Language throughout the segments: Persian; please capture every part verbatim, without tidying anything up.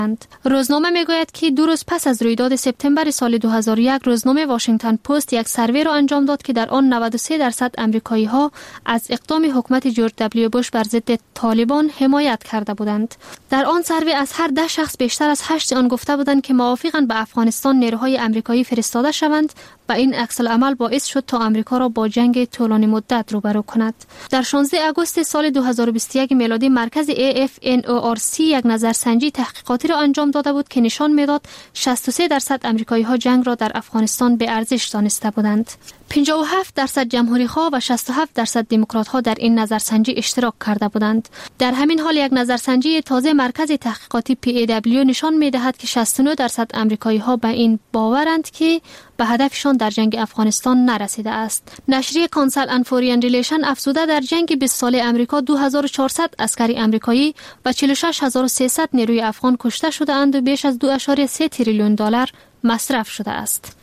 روزنامه میگوید که دو روز پس از رویداد سپتامبر سال دو هزار و یک روزنامه واشنگتن پست یک سروی را انجام داد که در آن نود و سه درصد آمریکایی ها از اقدام حکومت جورج دبلیو بوش بر ضد طالبان حمایت کرده بودند. در آن سروی از هر ده شخص بیشتر از هشت آن گفته بودند که موافقند به افغانستان نیروهای آمریکایی فرستاده شوند و این عکس العمل باعث شد تا آمریکا را با جنگ طولانی مدت روبرو کند. در شانزده آگوست سال دو هزار و بیست و یک میلادی مرکز ای اف ان او آر سی یک نظرسنجی تحقیقاتی را انجام داده بود که نشان میداد شصت و سه درصد آمریکایی ها جنگ را در افغانستان به ارزش دانسته بودند. پنجاه و هفت درصد جمهوری خواه و شصت و هفت درصد دموکرات ها در این نظرسنجی اشتراک کرده بودند. در همین حال یک نظرسنجی تازه مرکز تحقیقاتی پی ای دبلیو نشان میدهد که شصت و نه درصد آمریکایی ها به این باورند که به هدفشان در جنگ افغانستان نرسیده است. نشریه کانسل اند فورین ریلیشن افزوده در جنگ بیست ساله آمریکا دو هزار و چهارصد عسکری آمریکایی و چهل و شش هزار و سیصد نیروی افغان کشته شده اند و بیش از دو ممیز سه تریلیون دلار مصرف شده است.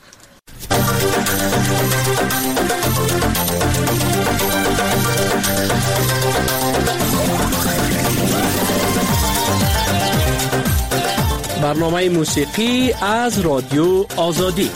برنامه موسیقی از رادیو آزادی.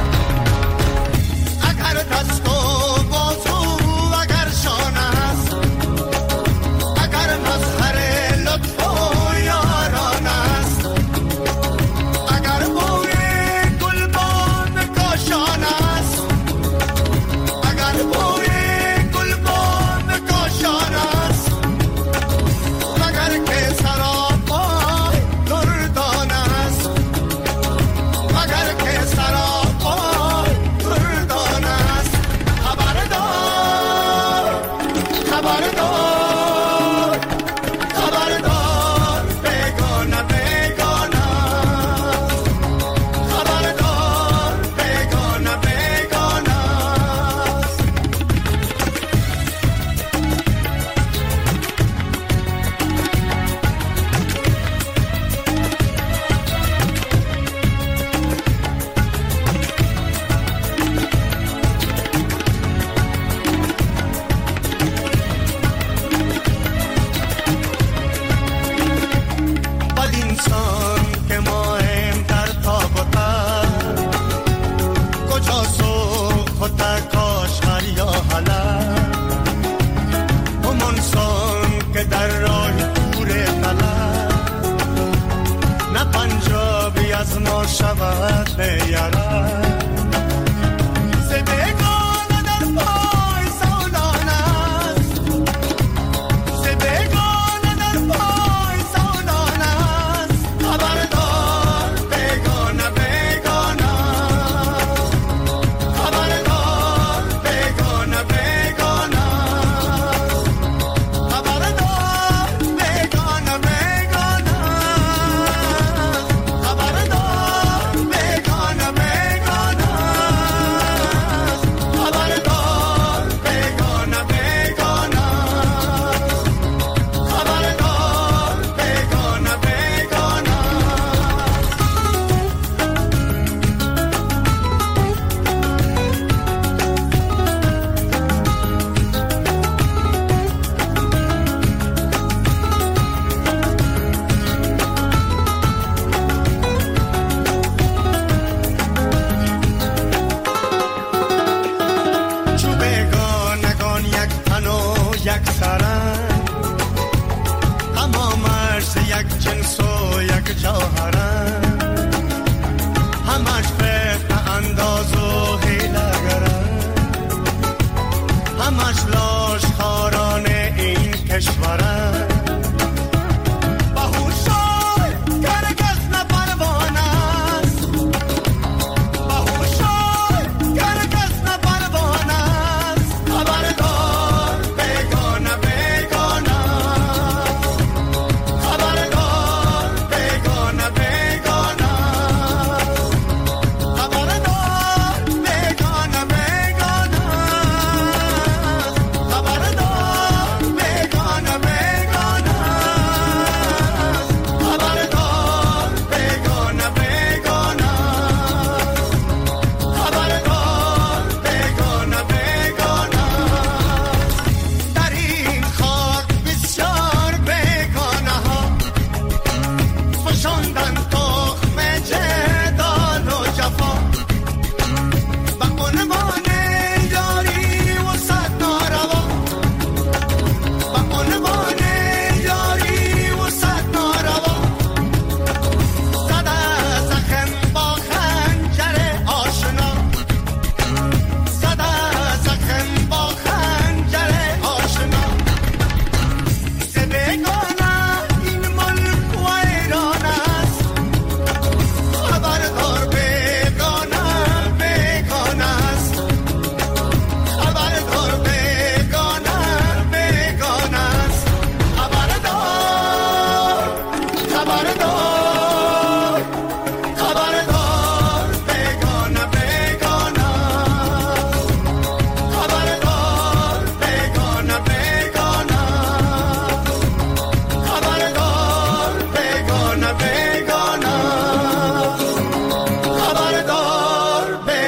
اگر دست و بازو اگر شانه است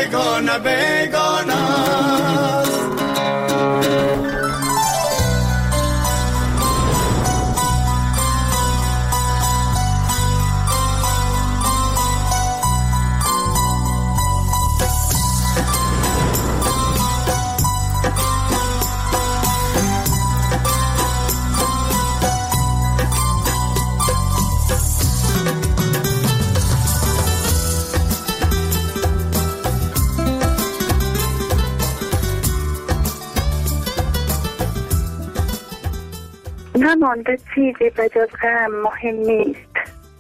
بیگانه بیگانه نمانده چیزی بجز غم مهم نیست،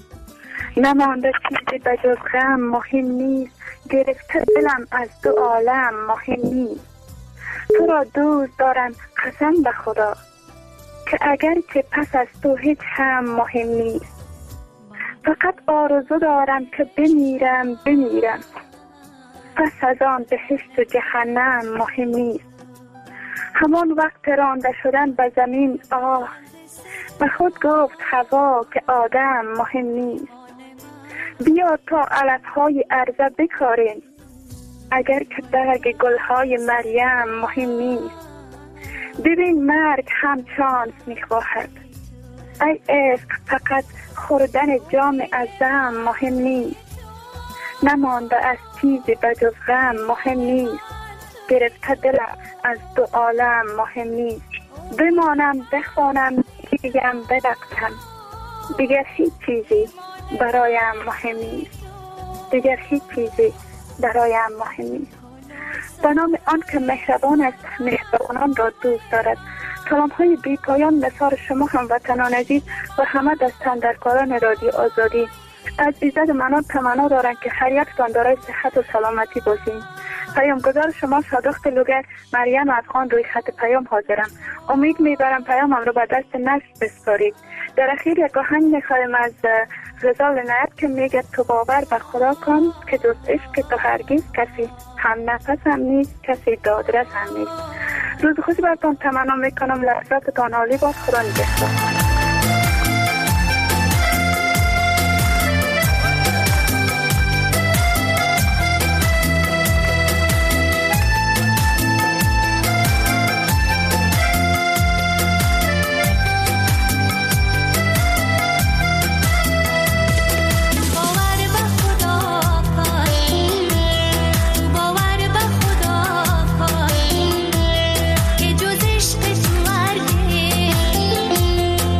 نمانده چیزی بجز غم مهم نیست، گرفته دلم از دو عالم مهم نیست. تو را دوست دارم قسم به خدا که اگر که پس از تو هیچ هم مهم نیست. فقط آرزو دارم که بمیرم بمیرم، پس از آن بهشت و جهنم مهم نیست. همان وقت رانده شدن به زمین آه، به خود گفت هوا که آدم مهم نیست. بیا تا علفهای عرضه بکاریم، اگر که برگ گلهای مریم مهم نیست. ببین مرگ هم چانس میخواهد، ای عشق فقط خوردن جام ازم مهم نیست. نمانده از چیزی بجز غم مهم نیست، گرفته دلم از دو عالم مهم نیست. بمانم بخوانم بگم بدقتم، دیگر هیچ چیزی برایم مهم نیست، دیگر هیچ چیزی برایم مهم نیست. به نام آن که مهربان است مهربانان را دوست دارد. کلام های بی پایان مثال شما هموطنان عزیز و همه دستاندرکاران رادیو آزادی از ایزد منان تمنا دارند که هر یکتان دارای صحت و سلامتی باشید. پیامگزار شما صادق لوگر مریم افغان روی خط پیام حاضرم. امید میبرم پیامم رو به دست نشر بسپارید. در اخیر یک آهنگ میخوایم از غزال عنایت که میگه تو باور به خدا کن که جز عشق تو هرگز کسی هم نفس هم نیست، کسی دادرس هم نیست. روز خوشی براتون تمنا میکنم. لحظاتتان عالی باد. خدا نگهدار. که جز عشق تو هرگز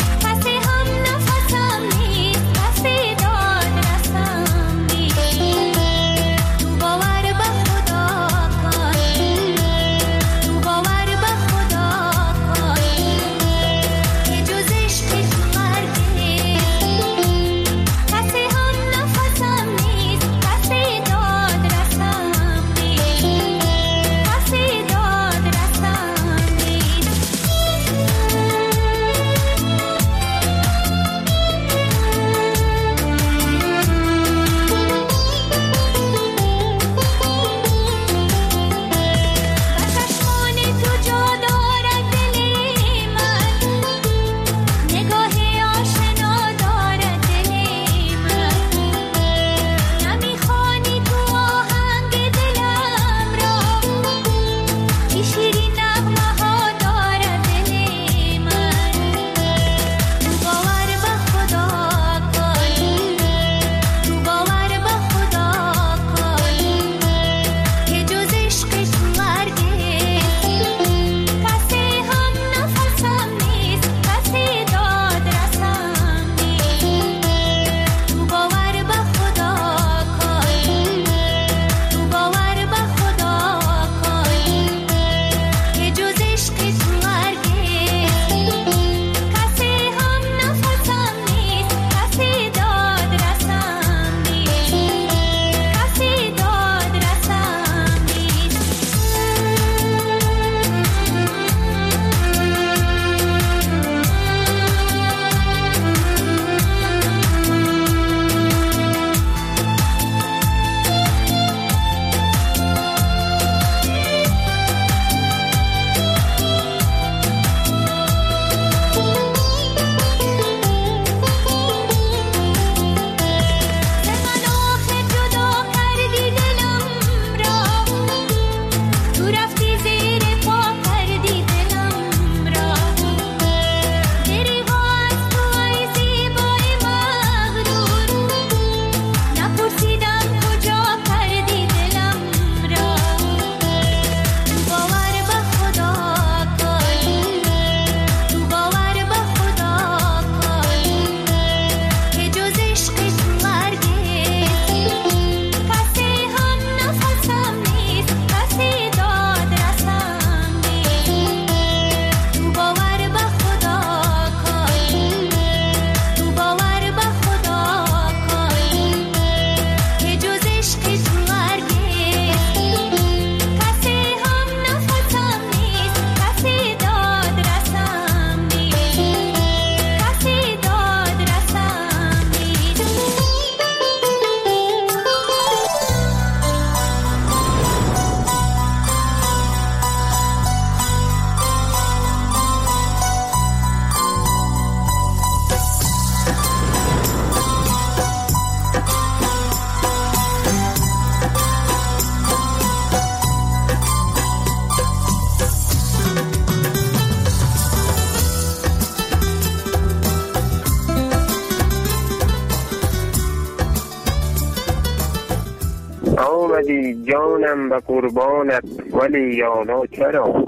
آمدی جانم به قربانت ولی یالا چرا؟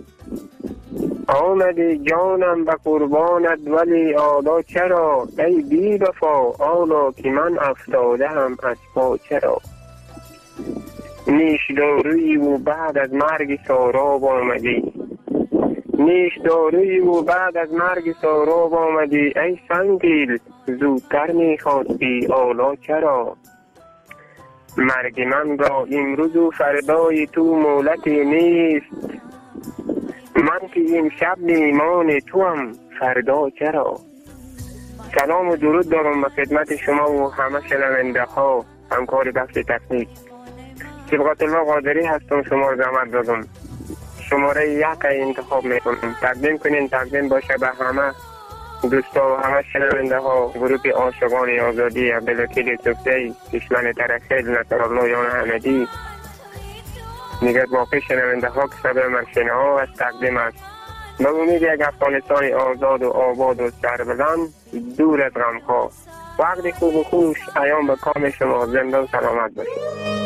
آمدی جانم به قربانت ولی آلا چرا؟ ای بی وفا آلا که من افتاده هم از پا چرا؟ نیش داروی و بعد از مرگ ساراب آمدی، نیش داروی و بعد از مرگ ساراب آمدی. ای سنگدل زودتر میخواستی آلا چرا؟ مرگ من را امروز و فردای تو مولتی نیست، من که این شب میمان تو هم فردا چرا؟ سلام و درود دارم به خدمت شما و همه شنونده ها، همکار بخش تکنیک. سبقت الله قادری هستم، شما رو زحمت دادم. شماره یک انتخاب میکنم، تقدیم کنین، تقدیم باشه به همه دوستا و همه شنونده ها. گروه عاشقان آزادی عبدالوکیل صفدی، دشمن ترخیل نصرالله یان حمدی، دیگر باقی شنونده ها که سبب مرشنه ها از تقدیم است. به امید یک افغانستان آزاد و آباد و سربلند دور از غم ها. وقت خوب و خوش ایام به کام شما، زنده و سلامت باشید.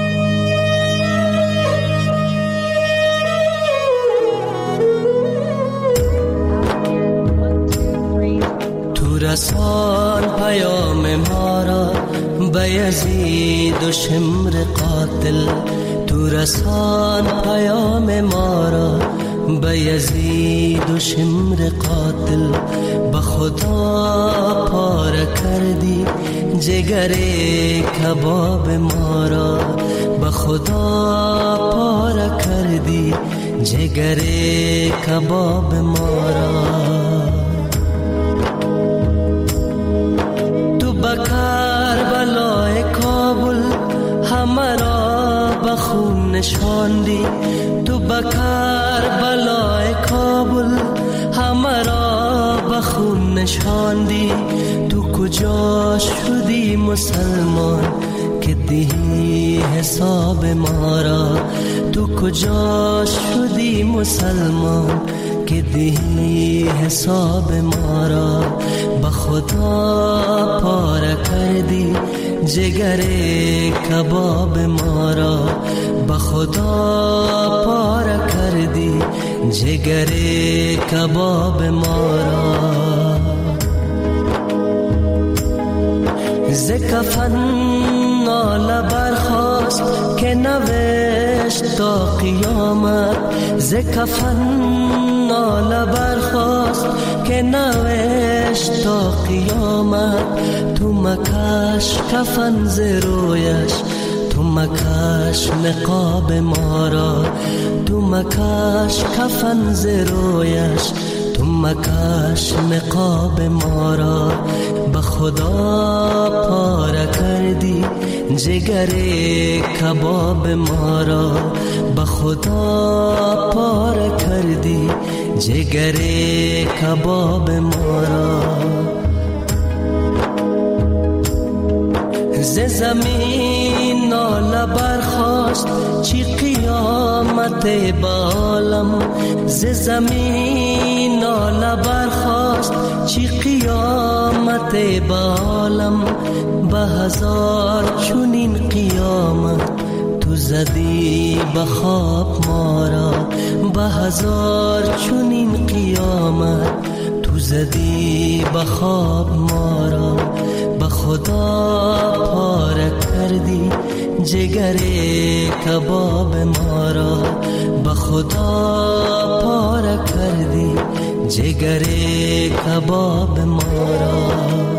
رسان پیام ما را به یزید و شمر قاتل، تو رسان پیام ما را به یزید و شمر قاتل. به خدا پاره کردی جگر کباب ما را، به خدا پاره کردی جگر کباب ما را. کربلای کابل همه را به خون نشاندی، تو به کربلای کابل همه را به خون نشاندی. تو کجا شدی مسلمان که دهی حساب ما را؟ تو کجا شدی مسلمان که دهی حساب ما را؟ به خدا پاره کردی جگر کباب ما را، به خدا پاره کردی جگر کباب ما را. ز کفن ناله برخاست که نوشت تا قیامت، ز کفن ناله برخاست که نوشت تا قیامت. تو مکش کفن ز رویش، تو مکش نقاب ما را، تو مکش کفن ز رویش، تو مکش نقاب ما را. به خدا پاره کردی جگر کباب ما را، به خدا پاره کردی جگر کباب ما را. ز زمین ناله برخاست چی قیامت با عالم، ز زمین ناله برخاست چی قیامت با عالم. به هزار چونین قیامت تو زدی به خواب ما را، به هزار چونین قیامت تو زدی به خواب ما را. به خدا پاره کردی جگر کباب ما را، به خدا پاره کردی جگر کباب ما را.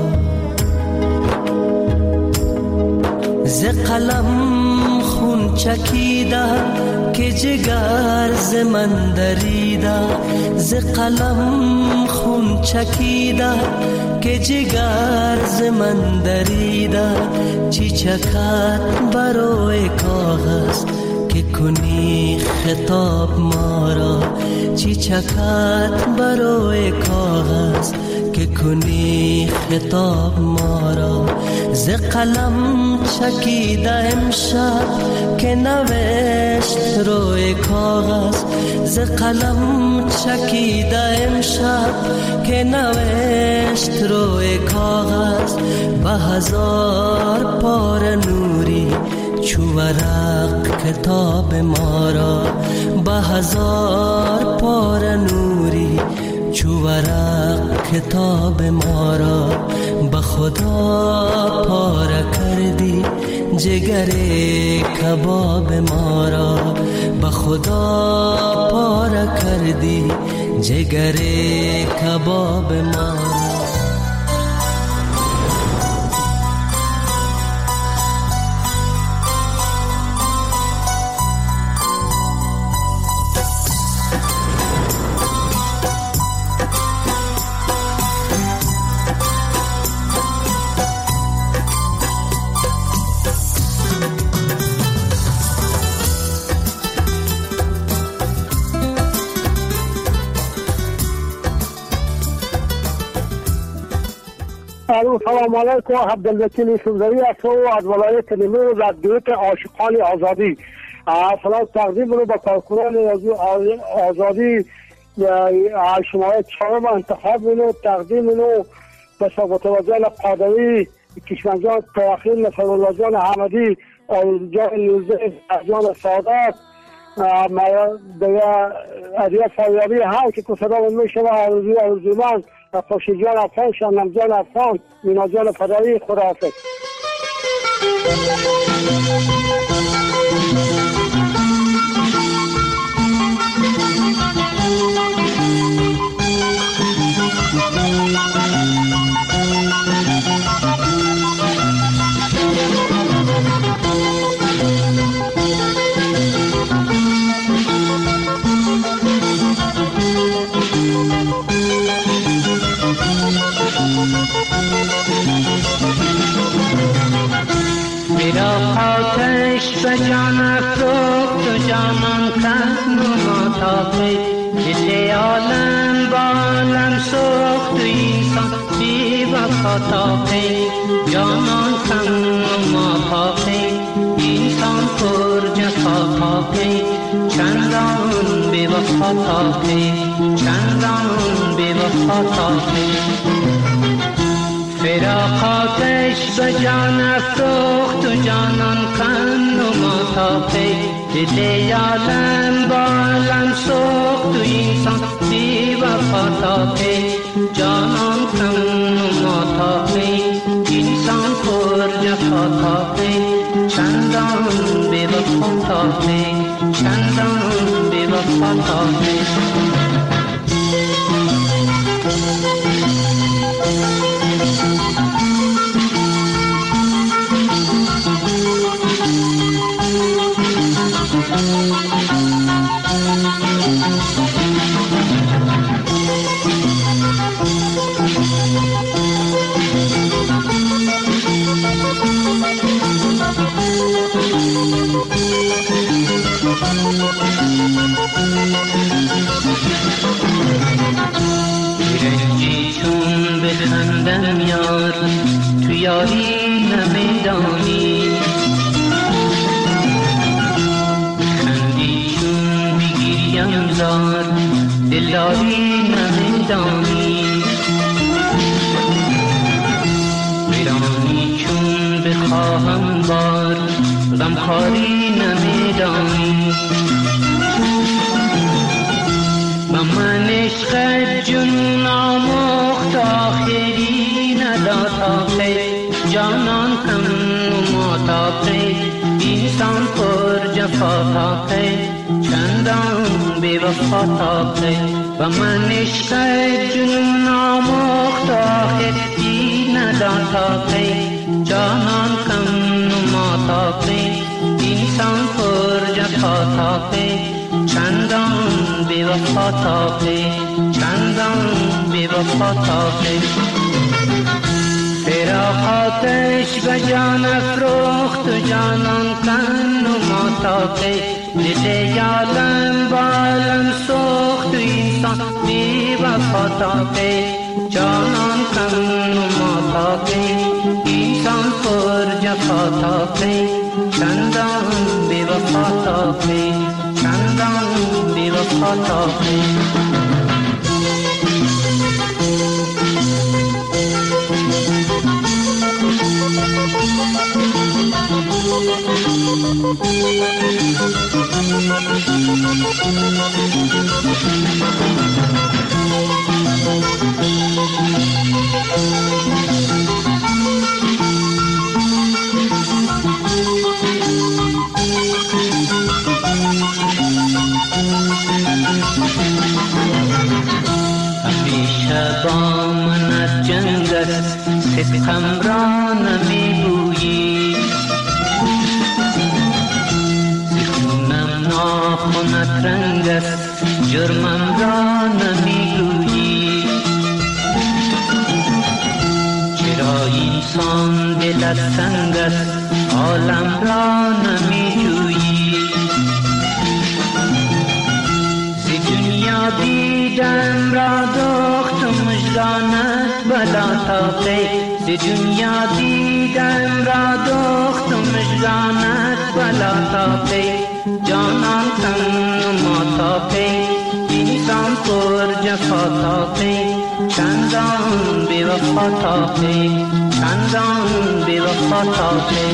ز قلم خون چکیده که جگر ز من دریده، ز قلم خون چکیده که جگر ز من دریده. چی چکد برای کاغذ که کنی خطاب ما را، چی چکد برای کاغذ که کنی خطاب ما را. ز قلم چکیده امشب که نوشت روی کاغذ، ز قلم چکیده امشب که نوشت روی کاغذ. به هزار پاره نوری چو ورق کتاب ما را به هزار پاره نوری، چو ورق کتاب ما را به خدا پاره کردی، جگر کباب ما را به خدا پاره کردی، جگر کباب ما را. سلام علیکم. عبدالوکیل سوزوی هستم از ولایت نیمروز از گروه عاشقان آزادی. سلام تقدیم رو به کارکنان آزادی شماره چهارم انتخاب رو تقدیم رو به ثابت وزیر قادری، کشمنجان تواخیر، نصرالله جان احمدی، جان نوزده، جان سعادت، دیگه عدیه فایالی هم که صدا میشه و آرزوی آرزومند خوشی جان افغان، شنم جان افغان، مینا جان فدایی. خداحافظ. میرا آتش به جان افروخت و جانان کن و ماتاقی، دل عالم بالم سوخت و انسان بی وفا تاقی، جانان کن و ماتاقی، انسان پر جفا تاقی، چندان بی وفا تاقی، چندان بی وفا تاقی. فراق آتش به جان افروخت و جانان کن و ماتاقی، دل عالم بالم سوخت و انسان بی وفا تاقی، جانان کن و ماتاقی، انسان پر جفا تاقی، چندان بی وفا تاقی، چندان بی وفا تاقی. رنجی چون بخندم یار تو یاری نمیدانی، خندی چون بگیریم زار دلداری نمیدانی، ویرانی چون بخواهم بار غمخواری نمیدانی، من عشق جنون آموخت آخری نداد آخر، جانان کن و ماتاقی، انسان پر جفا تاقی، چندان بی وفا تاقی. و من عشق جنون آموخت آخری نداد آخر، جانان کن و ماتاقی، انسان پر جفا تاقی، چندان بی وفا تاقی، چندان بی وفا تاقی. فراق آتش به جان افروخت و جانان کن و ماتاقی، دل عالم بالم سوخت و انسان بی وفا تاقی، جانان کن و ماتاقی، انسان پر جفا تاقی، چندان بی وفا تاقی، چندان بی وفا تاقی. Thank you. همیشه با من از جنگ است، صدقم را نمی گویی، زخونم ناخنت رنگ است، جرمم را نمی گویی. چرا اینسان دل سنگ است، عالم را نمی جویی. ز دنیا دیدم را دخت و مجدانت بلا تاقی، ز دنیا دیدم را دخت و مجدانت بلا تاقی. جانان تن و ما تاقی، انسان پر جفا تاقی، چندان بی وفا تاقی، چندان بی وفا تاقی.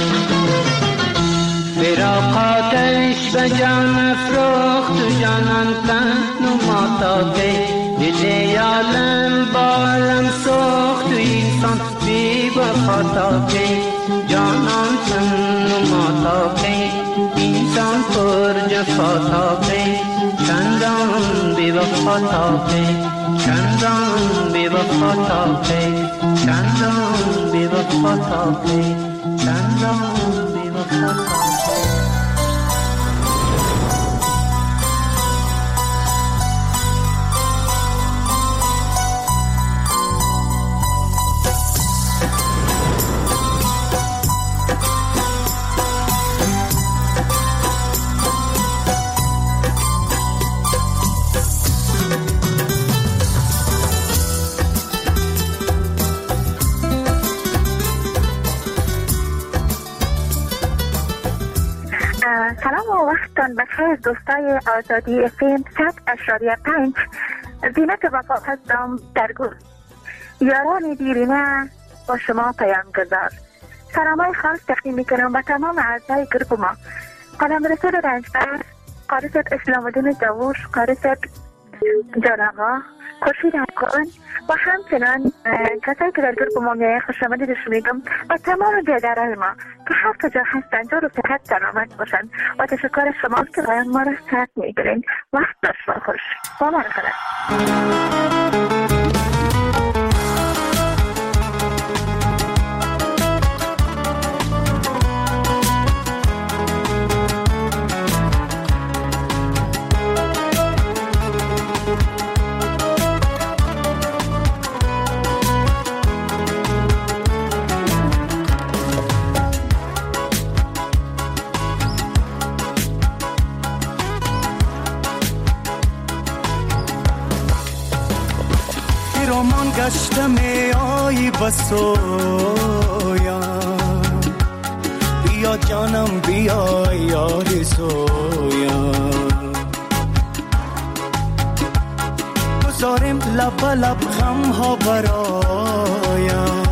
فراقاتش به جان افروخت و جانان تن و ما تاقی. دل عالم بالم سوخت و انسان بی وفا تاقی. جانان تن و ما تاقی، انسان پر جفا تاقی، چندان بی وفا تاقی، چندان بی وفا تاقی، چندان بی وفا تاقی، چندان بی وفا تاقی. سلام و وقتتان بخیر دوستای آزادی افم صد اشاریه پنج. زینت وفا هستم در گل، یاران دیرینه با شما پیام گذار. سلامای خاص تقدیم میکنم به تمام اعضای گروه ما، قلم رسول رنجبر، قارست اسلام الدین داوش، قارست جان آقا، خورشید افغان و همچنان کسایی که در گروه ما میایه خوش آمدیدش میگم و تمام جدرهای ما که هر کجا هستن جور و صحت سلامت باشن و تشکر شما که باید ما را ساعت میگیرین. وقت داشت و خوش با من خدا. رومان گشته می آیی بسویم، بیا جانم بیا یاری سویم. گذاریم لب لب غم ها برایم،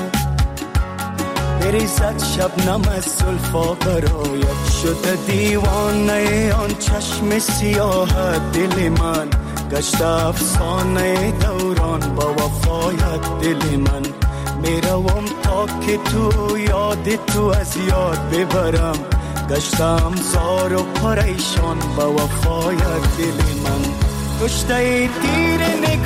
بریزد شبنم از زلفا برایت. شده دیوانه آن چشم سیاه دل من، گشته افسانه دوران با وفایت دل من. میروم تا که تو یاد تو از یاد ببرم، گشتم زار و پریشان با وفایت دل من. کشته تیر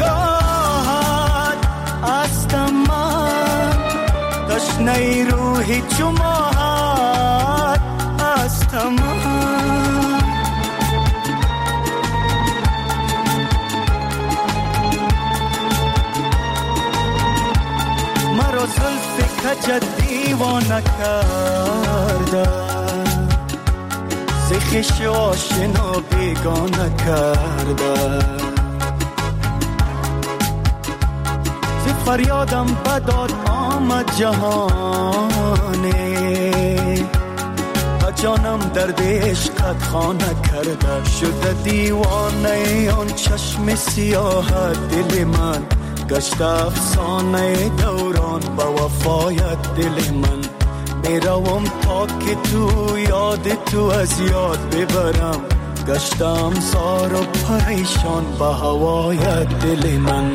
نگاهت هستم من، تشنه روحی چماهت هستم من. مرا زلف کجت دیوانه کرده، زخش آشنا بیگانه کرده. ز فریادم بداد آمد جهانه، و جانم درد عشقت خانه کرده. شده دیوانه آن چشم سیاه دل من، گشت افسانه دوران با وفایت دل من. میروم تا که تو یاد تو از یاد ببرم، گشتم زار و پریشان به هوای دل من.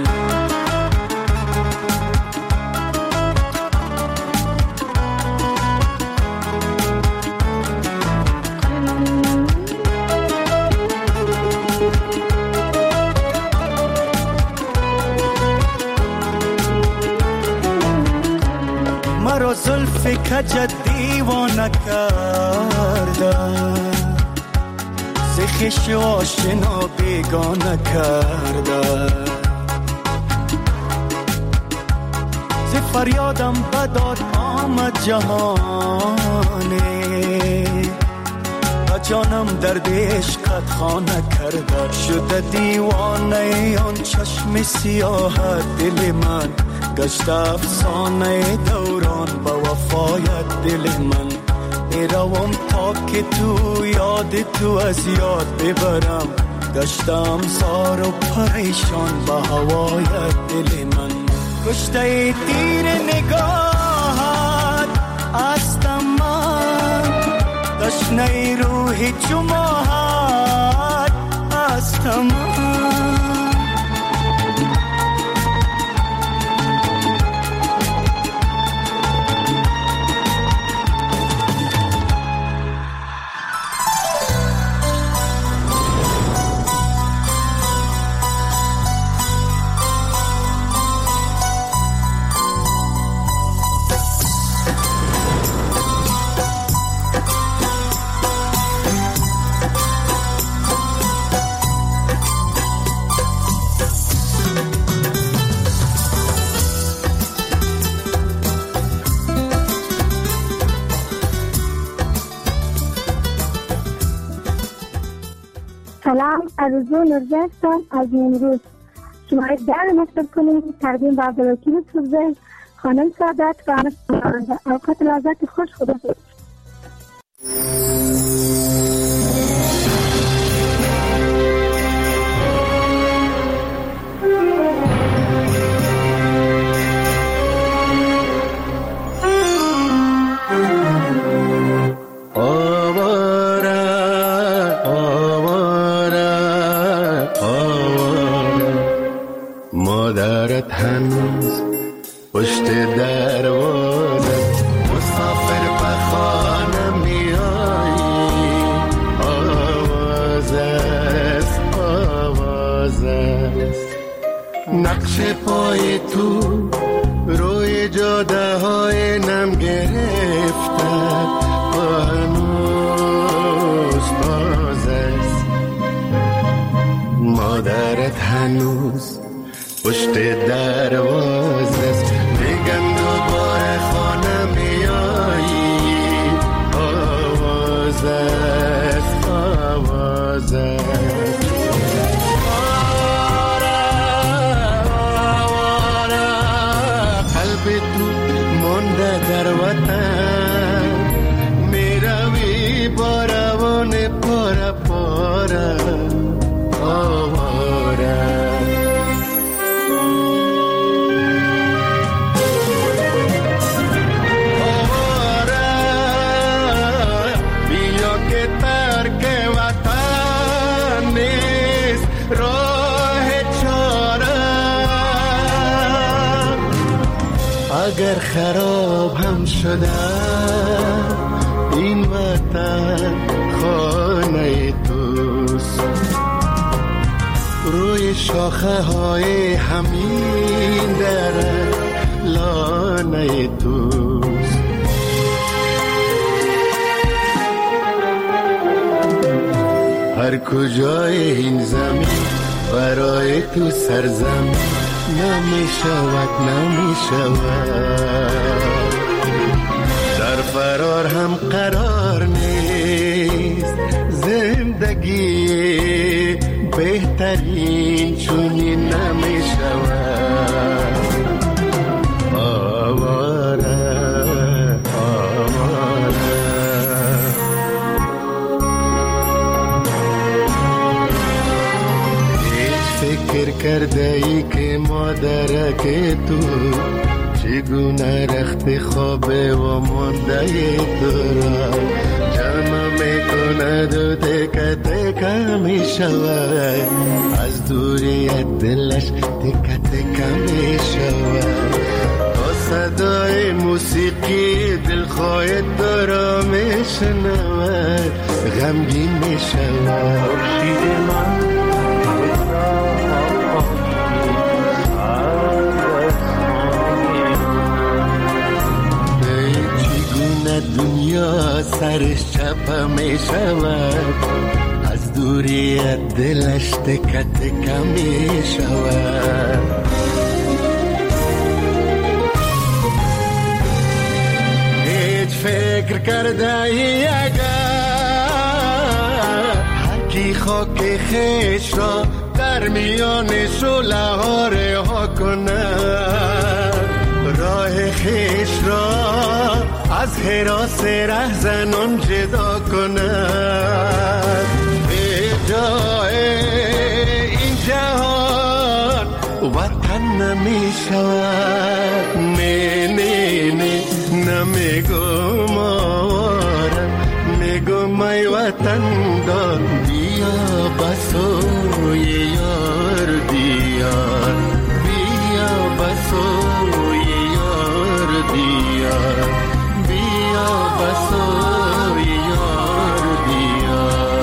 مرا زلف کج دیوانه کرده، ز خویش آشنا بیگانه کرده، ز فریادم بداد آمد جهانی، جانم درد عشقت خانه کرده. شده دیوانه آن چشم سیاه دل من، گشت افسانه دوران با وفایت دل من. میروم تا که تو یاد تو از یاد ببرم، گشتم زار و پریشان با هوایت دل من. کشته تیر نگاهت هستم من، تشنه روح جماعت هستم من. سلام، آرزو نورزی هستم از نیمروز. شما در مکتب کنید تقدیم به عبدالوکیل سوزی، خانم سعادت و همه شنونده. اوقات لذت خوش. خدا حافظ. مادرت هنوز پشت دروازه، مسافر به خانه میایی، آواز است آواز است. نقش پای تو روی جاده های نم گرفته، هنوز باز است. مادرت هنوز پشت دروازه است، میگن دوباره خانه میایی، آواز است آواز است. آواره آواره قلب تو مونده در وطن، میروی با روان پاره پاره. آواره اگر خراب هم شده این وطن، خانه توست. روی شاخه های همین درخت لانه توست. هر کجای این زمین برای تو سرزمین نمی شود نمی شود. در فرار هم قرار نیست، زندگی بهترین چونی نمی شود. آواره آواره هیچ فکر کرده ای که مادرک تو چگونه رخت خوابه و مانده تو را جمع میکند و تک تک تکه می شود، از دوریت دلش تکه تکه می شود. با صدای موسیقی دلخواه دارا می شنود، غمگین می شود. خورشید من دنیا سرش چپه می شود، از دوریت دلش تکه تکه می شود. هیچ فکر کرده ای اگر هرکی خاک خیش را در میان شعله ها رها کند، راه خیش را از حراس رهزنان جدا کند. به جای این جهان وطن نمی شود. نه نه نه نمیگم آوارم، میگم ای وطن دار بیا بسوی یار دیار، بیا بسوی یار دیار، بیا بسوی یار دیار.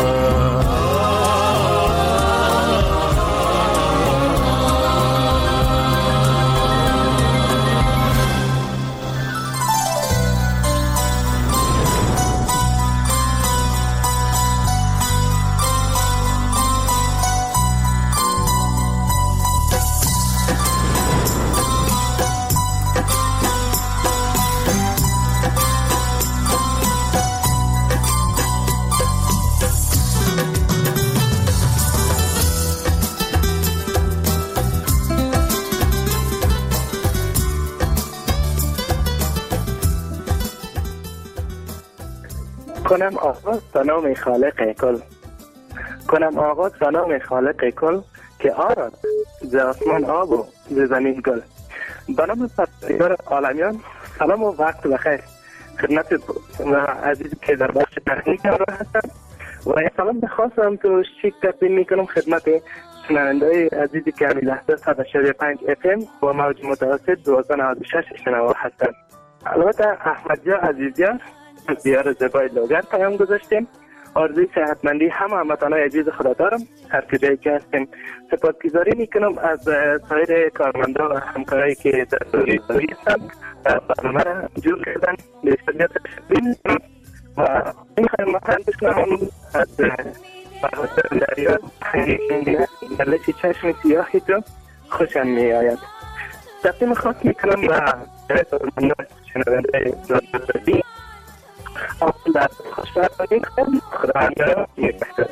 کنم آغاز به نام خالق کل، کنم آغاز به نام خالق کل که آرد ز آسمان آب و ز زمین گل. به نام پروردگار عالمیان سلام و وقت بخیر خدمت عزیزی که در بخش تکنیک همراه هستم و سلام خاصم تو شیک تقدیم میکنم خدمت شنونده‌های عزیزی که همی لحظه صد و شصت و پنج اف ام و موج متوسط دویست و نود و شش شنوا هستند. البته احمد جا عزیزیان از دیار زیبای لوگر پیام گذاشتیم. آرزوی صحتمندی همه هموطنان عزیز خدا دارم هر کجایی که هستیم. سپاسگزاری میکنم از سایر کارمندا و همکارایی که در دوری هستن برنامه را جور کردن. بسیار تشکر میکنم و میخوایم مثلا بشنوم از بهادر دریا گردش چشم سیاهی تو خوشم میآید. تقدیم خاص میکنم و شنونده رادیو اول در خوشبخت میکنم. خدا همه یک بحث.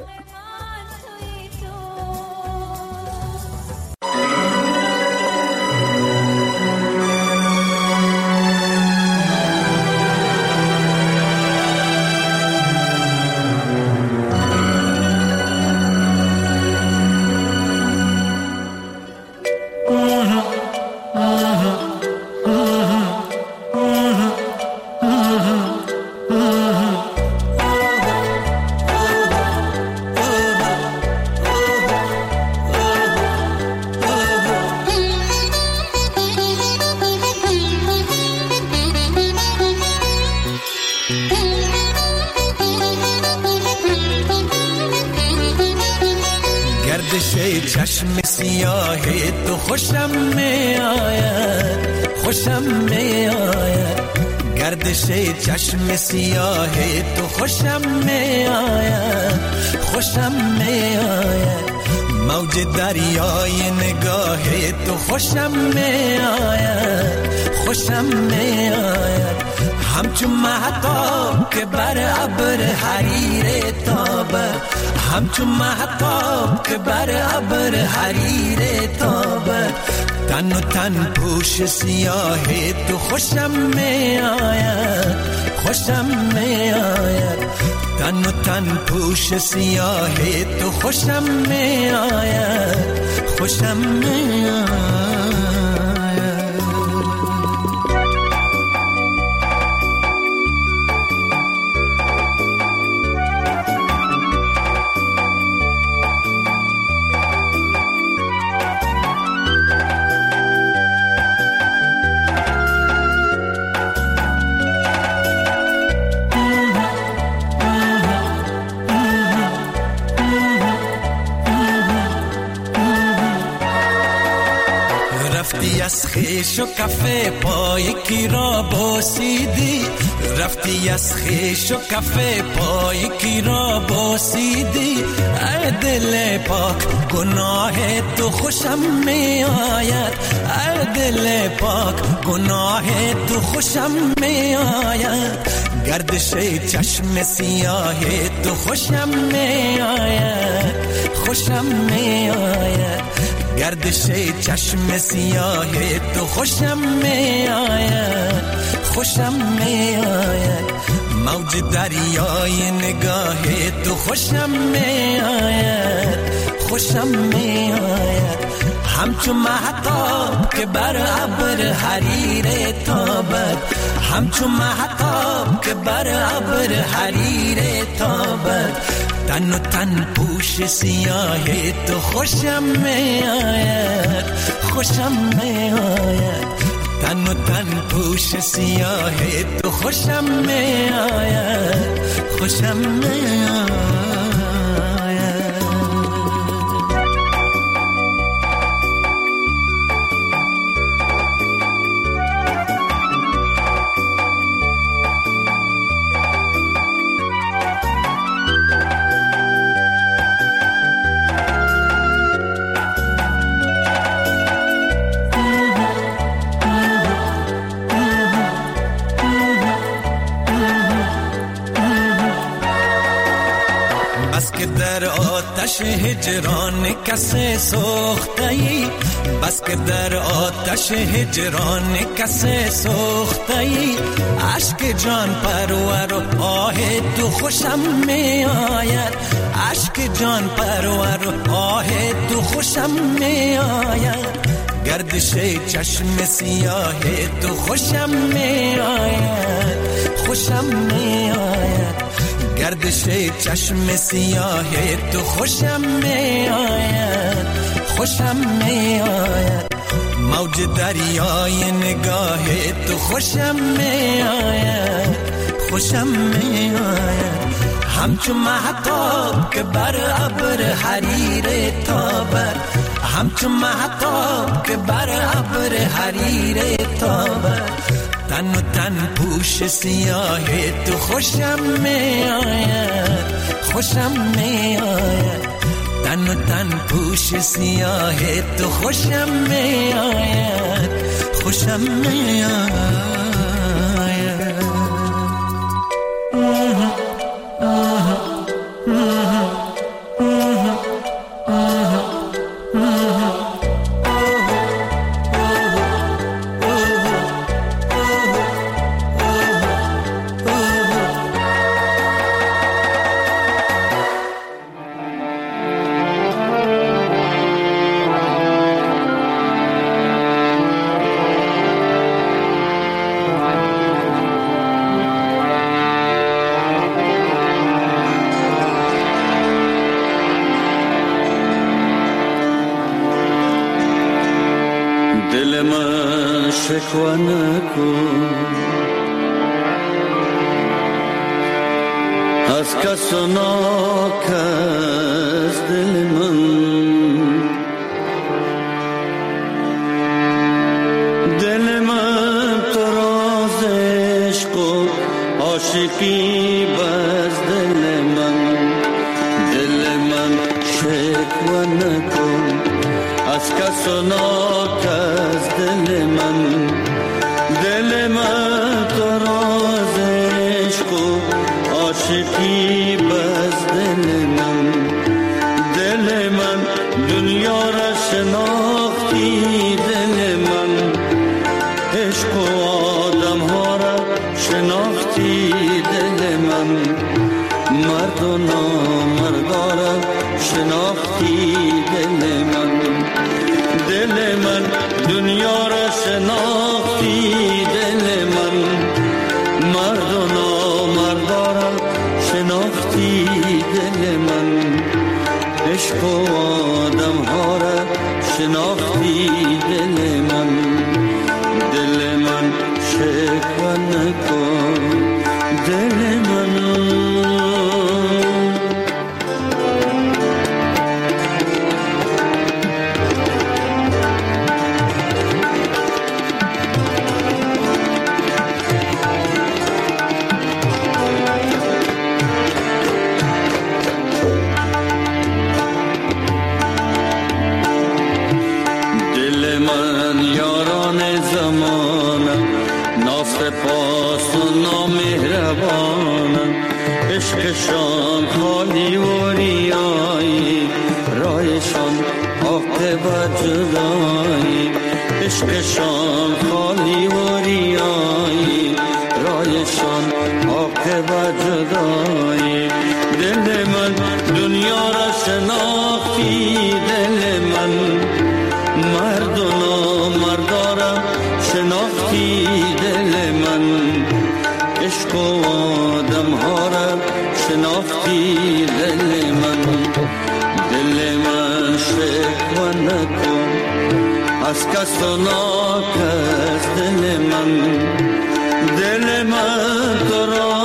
چشم سیاه تو خوشم می آید، خوشم می آید. گردش چشم سیاه تو خوشم می آید، خوشم می آید. موج دریای نگاه تو خوشم می آید، خوشم می آید. همچون مهتاب که بر ابر حریر تابه، همچون مهتاب که بر ابر حریر تابه. تن و تن پوش سیاه تو خوشم می آید، خوشم می آید. تن و تن پوش سیاه تو خوشم می آید، خوشم می آید. خیش و کفه پای کی را بوسیدی، رفتی از خیش و کفه پای کی را بوسیدی. ای دل پاک گناه تو خوشم می آید، ای دل پاک گناه تو خوشم می آید. گردش چشم سیاه تو خوشم می آید، خوشم می آید. گردش چشم سیاه تو خوشم می آید، خوشم می آید. موج دریای نگاه تو خوشم می آید، خوشم می آید. همچون مهتاب که بر ابر حریر تابد، همچون مهتاب که بر ابر حریر تابد. تن و تن پوش سیاه تو خوشم می آید، خوشم می آید. تن و تن پوش سیاه تو خوشم می آید، خوشم می آید. آتش هجران کسی سوخته‌ای، بس که در آتش هجران کسی سوخته‌ای. عشق جان پرور و آه تو خوشم می آید، عشق جان پرور و آه تو خوشم می آید. گردش چشم سیاه تو خوشم می آید، خوشم می آید. گردش چشم سیاه تو خوشم می آید، خوشم می آید. موج دریای نگاه تو خوشم می آید، خوشم می آید. همچون مهتاب که بر ابر حریر تابد، همچون مهتاب که بر ابر حریر تابد. تن و تن پوش سیاه تو خوشم می آید، خوشم می آید. تن و تن پوش سیاه تو خوشم می آید، خوشم می آید. شکوه نکن از کس و ناکس دل من، دل من تو راز عشق و عاشقی بس دل من، دل من شکوه نکن از کس و ناکس دل من، دل من تو راز عشق و عاشقی بس دل من، دل من دنیا را شناختی دل من، عشق و آدم ها را شناختی دل من، مرد و نامردا را شناختی دل من، دل من دنیا را شناختی دل من، مرد و نامردا را شناختی دل من، عشق و آدم ها را شناختی دل من، دل من شکوه نکن دل من. رایشان عاقبت جدایی، عشقشان خالی و ریایی، رایشان عاقبت جدایی. دل من دنیا را شناختی، دل من مرد و نامردا را شناختی، دل من عشق و آدم ها را شناختی، دل من دل من شکوه نکن از کس و ناکس، دل من دل من تو را